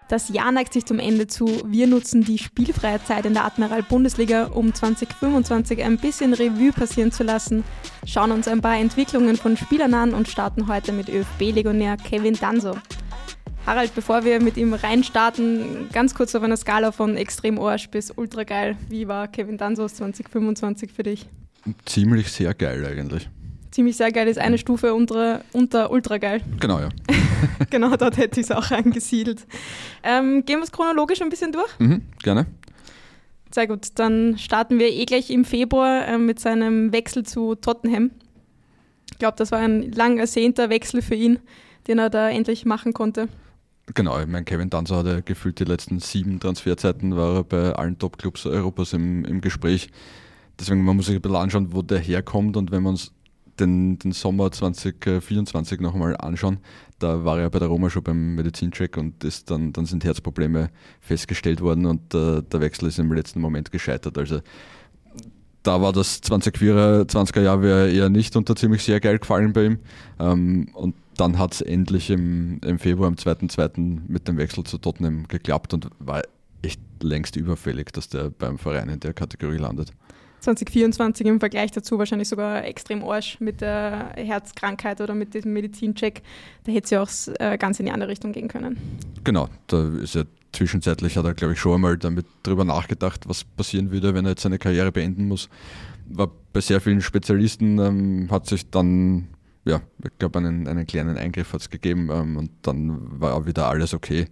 Das Jahr neigt sich zum Ende zu. Wir nutzen die spielfreie Zeit in der Admiral Bundesliga, um 2025 ein bisschen Revue passieren zu lassen, schauen uns ein paar Entwicklungen von Spielern an und starten heute mit ÖFB-Legionär Kevin Danso. Harald, bevor wir mit ihm reinstarten, ganz kurz auf einer Skala von extrem Arsch bis ultra geil. Wie war Kevin Danso 2025 für dich? Ziemlich sehr geil eigentlich. Ziemlich sehr geil ist eine Stufe unter ultra geil. Genau, ja. Genau, dort hätte ich es auch angesiedelt. Gehen wir es chronologisch ein bisschen durch? Gerne. Sehr gut, dann starten wir gleich im Februar mit seinem Wechsel zu Tottenham. Ich glaube, das war ein lang ersehnter Wechsel für ihn, den er da endlich machen konnte. Genau, ich meine, Kevin Danso hat ja gefühlt die letzten 7 Transferzeiten, war er bei allen Top-Clubs Europas im Gespräch. Deswegen, man muss sich ein bisschen anschauen, wo der herkommt, und wenn wir uns den Sommer 2024 nochmal anschauen, da war er bei der Roma schon beim Medizincheck und dann sind Herzprobleme festgestellt worden und der Wechsel ist im letzten Moment gescheitert. Also da war das 20er Jahr eher nicht unter ziemlich sehr geil gefallen bei ihm. Und dann hat es endlich im Februar, am 2.2. mit dem Wechsel zu Tottenham geklappt und war echt längst überfällig, dass der beim Verein in der Kategorie landet. 2024 im Vergleich dazu wahrscheinlich sogar extrem Arsch mit der Herzkrankheit oder mit diesem Medizincheck. Da hätte es ja auch ganz in die andere Richtung gehen können. Genau, da ist ja zwischenzeitlich, hat er glaube ich schon einmal damit drüber nachgedacht, was passieren würde, wenn er jetzt seine Karriere beenden muss. War bei sehr vielen Spezialisten, hat sich dann, ja, ich glaube einen kleinen Eingriff hat es gegeben und dann war wieder alles okay.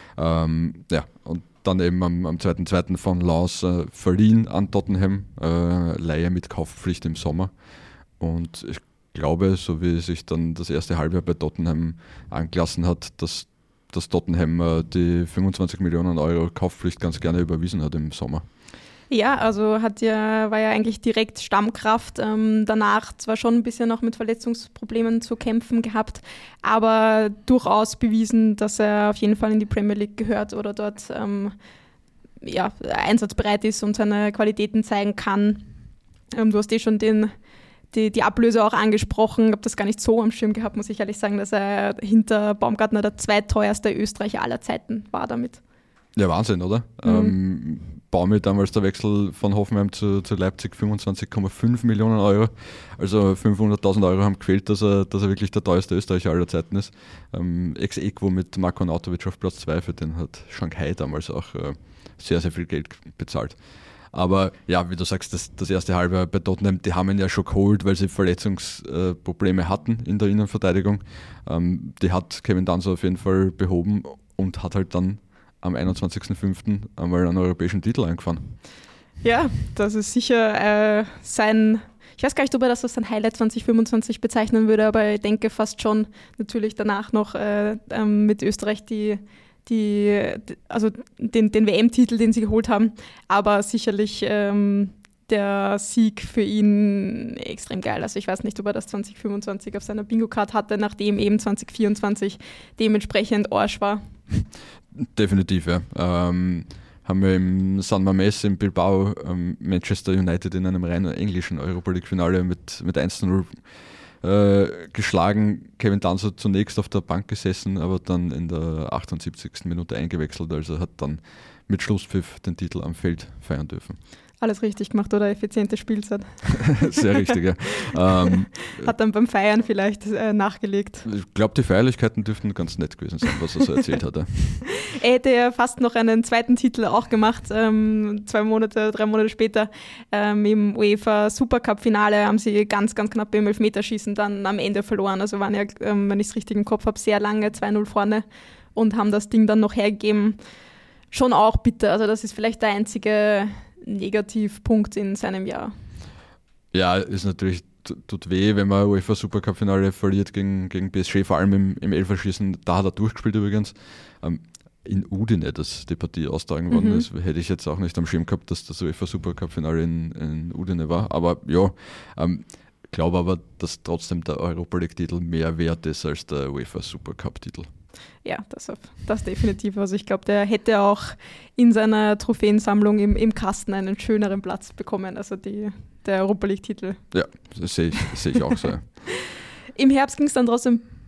Und dann eben am 2.2. von Lens verliehen an Tottenham, Leihe mit Kaufpflicht im Sommer. Und ich glaube, so wie sich dann das erste Halbjahr bei Tottenham angelassen hat, dass Tottenham die 25 Millionen Euro Kaufpflicht ganz gerne überwiesen hat im Sommer. Ja, also war ja eigentlich direkt Stammkraft, danach zwar schon ein bisschen noch mit Verletzungsproblemen zu kämpfen gehabt, aber durchaus bewiesen, dass er auf jeden Fall in die Premier League gehört oder dort einsatzbereit ist und seine Qualitäten zeigen kann. Du hast schon die Ablöse auch angesprochen, ich habe das gar nicht so am Schirm gehabt, muss ich ehrlich sagen, dass er hinter Baumgartner der zweiteuerste Österreicher aller Zeiten war damit. Ja, Wahnsinn, oder? Baumi damals der Wechsel von Hoffenheim zu Leipzig 25,5 Millionen Euro. Also 500.000 Euro haben gefehlt, dass er wirklich der teuerste Österreicher aller Zeiten ist. Ex aequo mit Marko Arnautovic auf Platz 2, für den hat Shanghai damals auch sehr, sehr viel Geld bezahlt. Aber ja, wie du sagst, das erste Halbjahr bei Tottenham, die haben ihn ja schon geholt, weil sie Verletzungsprobleme hatten in der Innenverteidigung. Die hat Kevin Danso auf jeden Fall behoben und hat halt dann am 21.05. einmal einen europäischen Titel eingefahren. Ja, das ist sicher ich weiß gar nicht, ob er das als sein Highlight 2025 bezeichnen würde, aber ich denke fast schon, natürlich danach noch mit Österreich den WM-Titel, den sie geholt haben, aber sicherlich der Sieg für ihn extrem geil. Also ich weiß nicht, ob er das 2025 auf seiner Bingo-Card hatte, nachdem eben 2024 dementsprechend Arsch war. Definitiv, ja. Haben wir im San Mamés in Bilbao Manchester United in einem rein englischen Europa-League-Finale mit 1:0 geschlagen. Kevin Danso zunächst auf der Bank gesessen, aber dann in der 78. Minute eingewechselt, also hat dann mit Schlusspfiff den Titel am Feld feiern dürfen. Alles richtig gemacht oder effiziente Spielzeit. Sehr richtig, ja. Hat dann beim Feiern vielleicht nachgelegt. Ich glaube, die Feierlichkeiten dürften ganz nett gewesen sein, was er so erzählt hat. Er hätte ja fast noch einen zweiten Titel auch gemacht, 3 Monate später. Im UEFA Supercup-Finale haben sie ganz, ganz knapp beim Elfmeterschießen dann am Ende verloren. Also waren ja, wenn ich es richtig im Kopf habe, sehr lange 2:0 vorne und haben das Ding dann noch hergegeben. Schon auch bitter. Also das ist vielleicht der einzige Negativpunkt in seinem Jahr. Ja, ist natürlich, tut weh, wenn man UEFA Supercup-Finale verliert gegen PSG, vor allem im Elferschießen. Da hat er durchgespielt übrigens. In Udine, dass die Partie austragen worden ist, hätte ich jetzt auch nicht am Schirm gehabt, dass das UEFA Supercup-Finale in Udine war. Aber ja, glaube aber, dass trotzdem der Europa League-Titel mehr wert ist als der UEFA Supercup-Titel. Ja, das definitiv. Also ich glaube, der hätte auch in seiner Trophäensammlung im Kasten einen schöneren Platz bekommen, also der Europa League-Titel. Ja, das sehe ich auch so. Im Herbst ging es dann trotzdem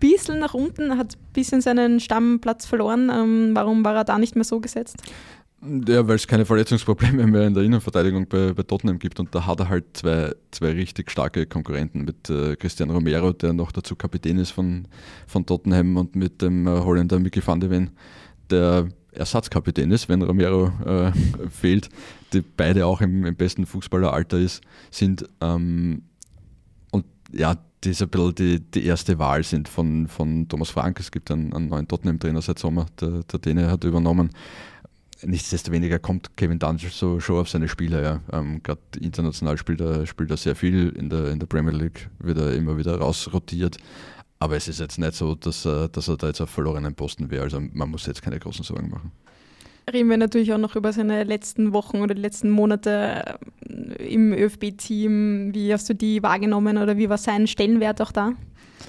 bisschen nach unten, hat ein bisschen seinen Stammplatz verloren. Warum war er da nicht mehr so gesetzt? Ja, weil es keine Verletzungsprobleme mehr in der Innenverteidigung bei Tottenham gibt und da hat er halt zwei richtig starke Konkurrenten mit Christian Romero, der noch dazu Kapitän ist von Tottenham, und mit dem Holländer Mickey van de Ven, der Ersatzkapitän ist, wenn Romero fehlt, die beide auch im besten Fußballeralter sind. Und ja, die ist ein bisschen die erste Wahl sind von Thomas Frank. Es gibt einen neuen Tottenham-Trainer seit Sommer, der Däne hat übernommen. Nichtsdestoweniger kommt Kevin Dunn so schon auf seine Spieler. Ja. Gerade international spielt er sehr viel, in der Premier League wird er immer wieder rausrotiert. Aber es ist jetzt nicht so, dass er da jetzt auf verlorenen Posten wäre. Also man muss jetzt keine großen Sorgen machen. Reden wir natürlich auch noch über seine letzten Wochen oder die letzten Monate im ÖFB-Team. Wie hast du die wahrgenommen oder wie war sein Stellenwert auch da?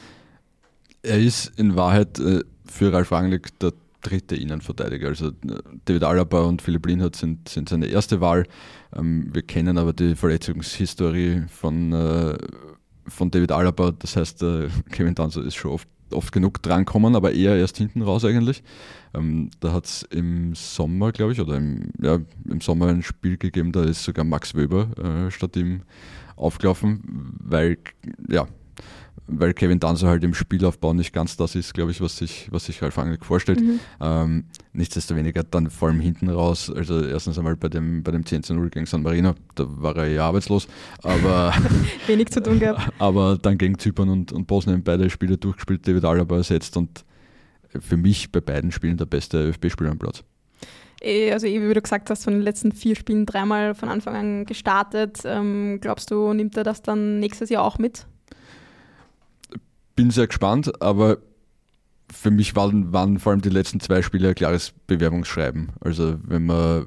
Er ist in Wahrheit für Ralf Rangnick der dritte Innenverteidiger. Also David Alaba und Philipp Lienhardt sind seine erste Wahl. Wir kennen aber die Verletzungshistorie von David Alaba. Das heißt, Kevin Danso ist schon oft genug drankommen, aber eher erst hinten raus eigentlich. Da hat es im Sommer, glaube ich, oder im Sommer ein Spiel gegeben, da ist sogar Max Wöber statt ihm aufgelaufen, weil Kevin Danso halt im Spielaufbau nicht ganz das ist, glaube ich, was sich Ralf Rangnick vorstellt. Nichtsdestoweniger dann vor allem hinten raus, also erstens einmal bei dem 10:0 gegen San Marino, da war er ja arbeitslos, aber wenig zu tun gehabt. Aber dann gegen Zypern und Bosnien beide Spiele durchgespielt, David Alaba ersetzt und für mich bei beiden Spielen der beste ÖFB-Spieler am Platz. Also wie du gesagt hast, von den letzten 4 Spielen 3-mal von Anfang an gestartet. Glaubst du, nimmt er das dann nächstes Jahr auch mit? Bin sehr gespannt, aber für mich waren vor allem die letzten 2 Spiele ein klares Bewerbungsschreiben. Also wenn man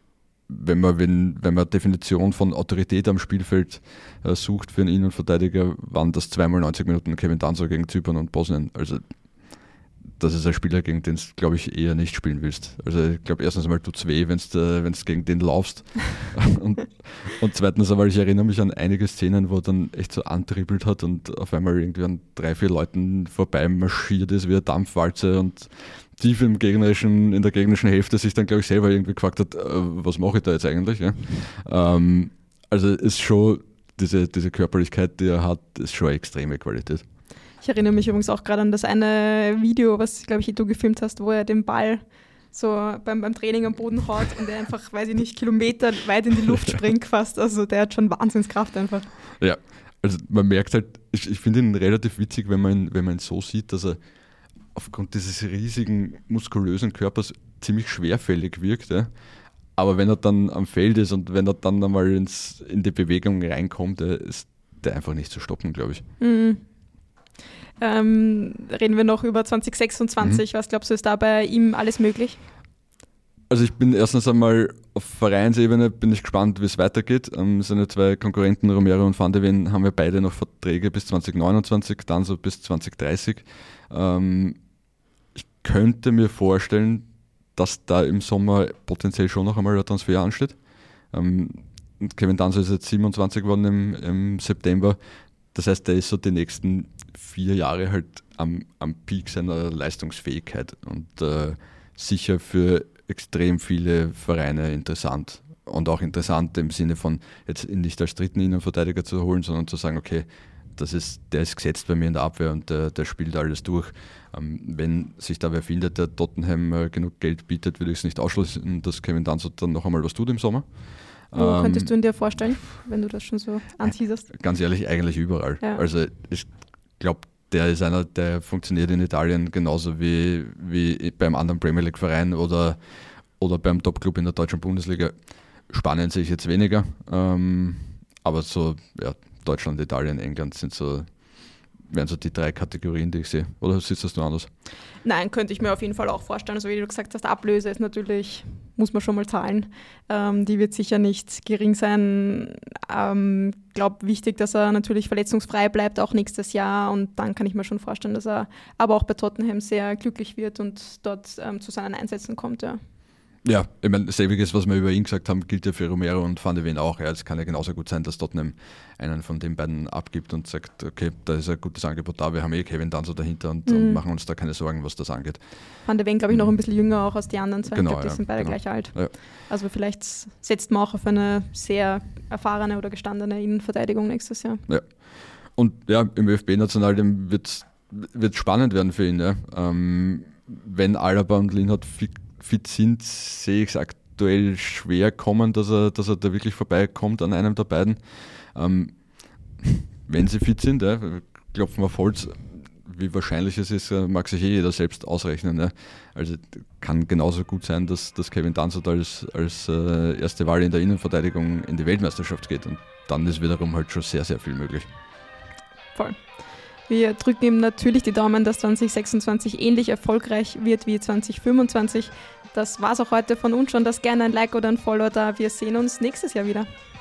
Definition von Autorität am Spielfeld sucht für einen Innenverteidiger, waren das 2-mal 90 Minuten Kevin Danso gegen Zypern und Bosnien. Also das ist ein Spieler, gegen den du, glaube ich, eher nicht spielen willst. Also ich glaube, erstens einmal tut es weh, wenn du gegen den laufst. und zweitens einmal, ich erinnere mich an einige Szenen, wo er dann echt so antribbelt hat und auf einmal irgendwie an 3-4 Leuten vorbei marschiert ist wie eine Dampfwalze und tief in der gegnerischen Hälfte sich dann, glaube ich, selber irgendwie gefragt hat, was mache ich da jetzt eigentlich? Ja? Also ist schon diese Körperlichkeit, die er hat, ist schon eine extreme Qualität. Ich erinnere mich übrigens auch gerade an das eine Video, was, glaube ich, du gefilmt hast, wo er den Ball so beim Training am Boden haut und er einfach, weiß ich nicht, Kilometer weit in die Luft springt fast. Also der hat schon Wahnsinnskraft einfach. Ja, also man merkt halt, ich finde ihn relativ witzig, wenn man ihn so sieht, dass er aufgrund dieses riesigen, muskulösen Körpers ziemlich schwerfällig wirkt. Ja. Aber wenn er dann am Feld ist und wenn er dann einmal in die Bewegung reinkommt, ist der einfach nicht zu stoppen, glaube ich. Mhm. Reden wir noch über 2026. Was glaubst du, ist da bei ihm alles möglich? Also ich bin erstens einmal auf Vereinsebene bin ich gespannt, wie es weitergeht. Seine 2 Konkurrenten, Romero und Van de Ven, haben wir beide noch Verträge bis 2029, dann so bis 2030. Ich könnte mir vorstellen, dass da im Sommer potenziell schon noch einmal ein Transfer ansteht. Kevin Danso ist jetzt 27 geworden im September. Das heißt, der ist so die nächsten 4 Jahre halt am Peak seiner Leistungsfähigkeit und sicher für extrem viele Vereine interessant. Und auch interessant im Sinne von, jetzt ihn nicht als dritten Innenverteidiger zu holen, sondern zu sagen, okay, der ist gesetzt bei mir in der Abwehr und der spielt alles durch. Wenn sich da wer findet, der Tottenham genug Geld bietet, würde ich es nicht ausschließen, dass Kevin Danso dann noch einmal was tut im Sommer. Wo könntest du ihn dir vorstellen, wenn du das schon so anteaserst? Ganz ehrlich, eigentlich überall. Ja. Also ich glaube, der ist einer, der funktioniert in Italien genauso wie beim anderen Premier League Verein oder beim Top-Club in der deutschen Bundesliga. Spanien sehe ich jetzt weniger, aber so Deutschland, Italien, England wären so die 3 Kategorien, die ich sehe. Oder siehst du das nur anders? Nein, könnte ich mir auf jeden Fall auch vorstellen. Also wie du gesagt hast, Ablöse ist natürlich, muss man schon mal zahlen. Die wird sicher nicht gering sein. Glaube wichtig, dass er natürlich verletzungsfrei bleibt, auch nächstes Jahr. Und dann kann ich mir schon vorstellen, dass er aber auch bei Tottenham sehr glücklich wird und dort zu seinen Einsätzen kommt. Ja. Ja, ich meine, selbiges, was wir über ihn gesagt haben, gilt ja für Romero und Van de Ven auch. Ja, es kann ja genauso gut sein, dass Tottenham einen von den beiden abgibt und sagt, okay, da ist ein gutes Angebot da, wir haben Kevin Danso dahinter und machen uns da keine Sorgen, was das angeht. Van de Ven, glaube ich, noch ein bisschen jünger auch als die anderen zwei. Genau, ich glaube, die sind beide gleich alt. Ja. Also vielleicht setzt man auch auf eine sehr erfahrene oder gestandene Innenverteidigung nächstes Jahr. Ja. Und ja, im ÖFB-Nationalteam wird spannend werden für ihn. Ja. Wenn Alaba und Linhardt fit sind, sehe ich es aktuell schwer kommen, dass er da wirklich vorbeikommt an einem der beiden. Wenn sie fit sind, klopfen wir auf Holz, wie wahrscheinlich es ist, mag sich jeder selbst ausrechnen. Ja. Also kann genauso gut sein, dass Kevin Danso als erste Wahl in der Innenverteidigung in die Weltmeisterschaft geht und dann ist wiederum halt schon sehr, sehr viel möglich. Voll. Wir drücken ihm natürlich die Daumen, dass 2026 ähnlich erfolgreich wird wie 2025. Das war's auch heute von uns schon. Lasst gerne ein Like oder ein Follow da. Wir sehen uns nächstes Jahr wieder.